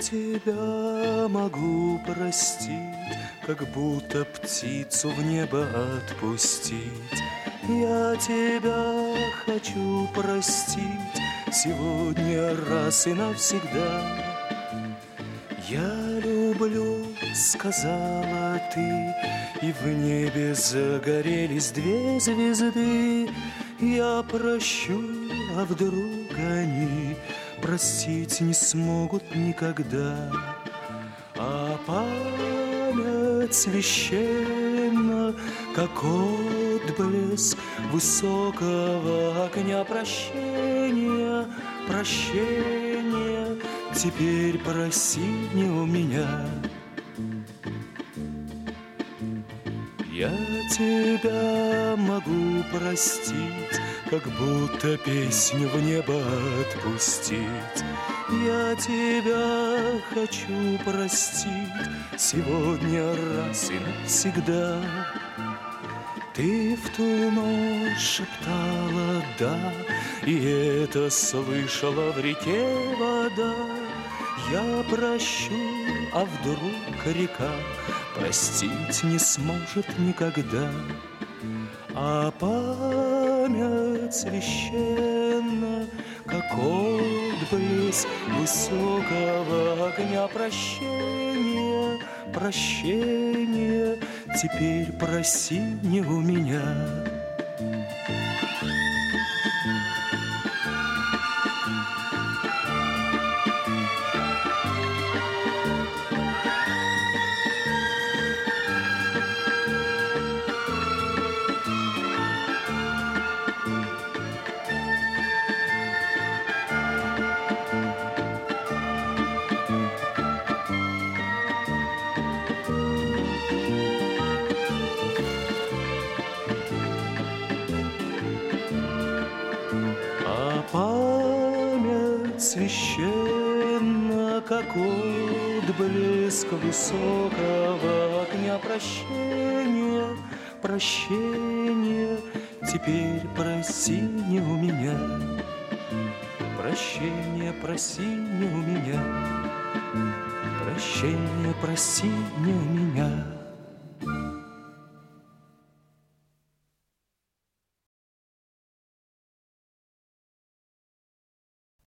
тебя могу простить, как будто птицу в небо отпустить. Я тебя хочу простить сегодня раз и навсегда. Я люблю, сказала ты, и в небе загорелись две звезды. Я прощу, а вдруг они простить не смогут никогда. А память священна, как отблеск высокого огня прощения, прощения. Теперь проси не у меня. Я тебя могу простить, как будто песню в небо отпустить. Я тебя хочу простить сегодня раз и навсегда. Ты в ту ночь шептала «да», и это слышала в реке вода. Я прощу, а вдруг река простить не сможет никогда. А память священна, как отблеск высокого огня прощения, прощения. Теперь проси не у меня. Память священна, как отблеск высокого огня прощения, прощения. Теперь проси не у меня. Прощения проси не у меня. Прощения проси не у меня.